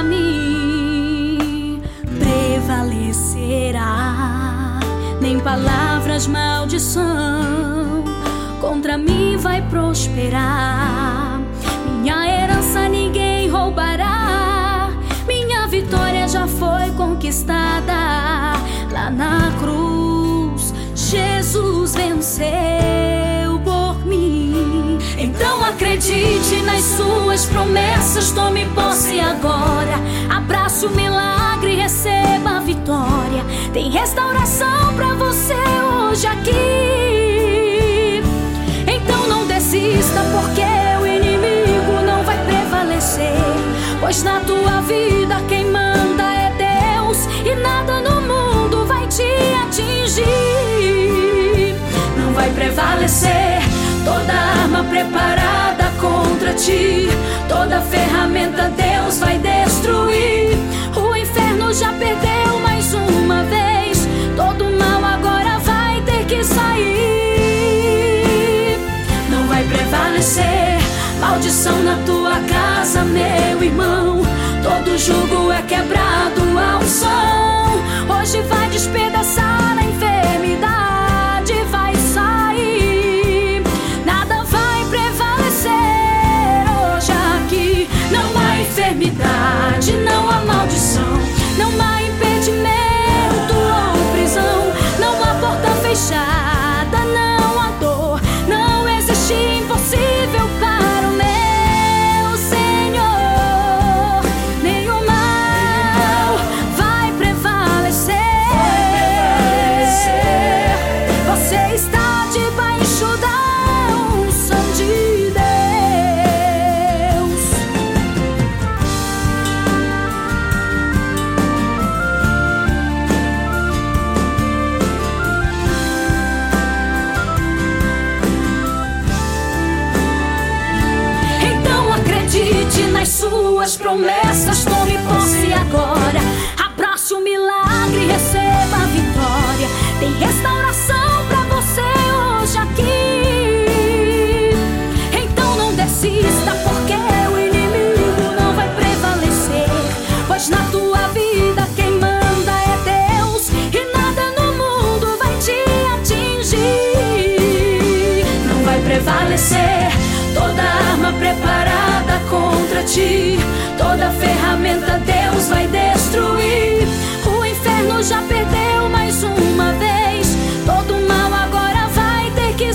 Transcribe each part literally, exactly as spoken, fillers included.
contra mim prevalecerá, nem palavras maldição contra mim vai prosperar. Minha herança ninguém roubará, minha vitória já foi conquistada. Lá na cruz Jesus venceu por mim. Então acredite nas suas promessas, tome posse agora, abrace o milagre, receba a vitória. Tem restauração pra você hoje aqui. Então não desista, porque o inimigo não vai prevalecer, pois na tua vida quem manda é Deus, e nada no mundo vai te atingir. Não vai prevalecer toda arma preparada contra ti, toda ferramenta Deus vai destruir. O inferno já perdeu mais uma vez, todo mal agora vai ter que sair. Não vai prevalecer maldição na tua casa, meu irmão. Todo jugo é quebrado, a unção hoje vai despedaçar a enfermidade, vai sair. Nada vai prevalecer hoje aqui. Não há enfermidade, não há maldição, não há impedimento ou prisão, não há porta fechada, não há dor, não existe impossível para o meu Senhor. Nenhum mal vai prevalecer. Você está debaixo da unção de Deus. Então acredite nas suas promessas, tome posse agora, abrace o milagre, receba a vitória. Tem restauração pra você hoje aqui. Então não desista, porque o inimigo não vai prevalecer, pois na tua vida quem manda é Deus, e nada no mundo vai te atingir. Não vai prevalecer toda arma preparada contra ti, toda ferramenta Deus vai destruir. O inferno já perdeu mais uma vez, todo mal agora vai ter que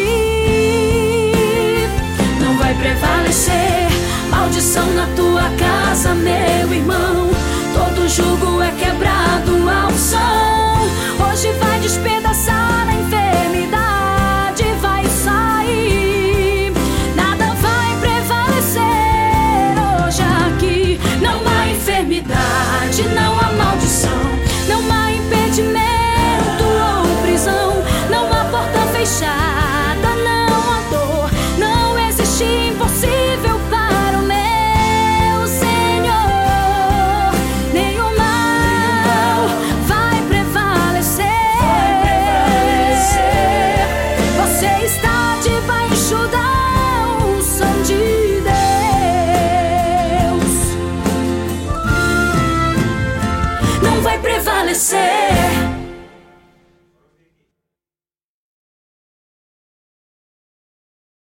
sair. Não vai prevalecer maldição na tua casa, meu irmão. Todo jugo é quebrado, a unção hoje vai despedaçar a enfermidade, vai sair. Nada vai prevalecer hoje aqui. Não há enfermidade, não há maldição, não há impedimento ou prisão, não há porta fechada, não há dor, não existe impossível para o meu Senhor. Nenhum mal vai prevalecer. Você está debaixo da unção de Deus. Não vai prevalecer.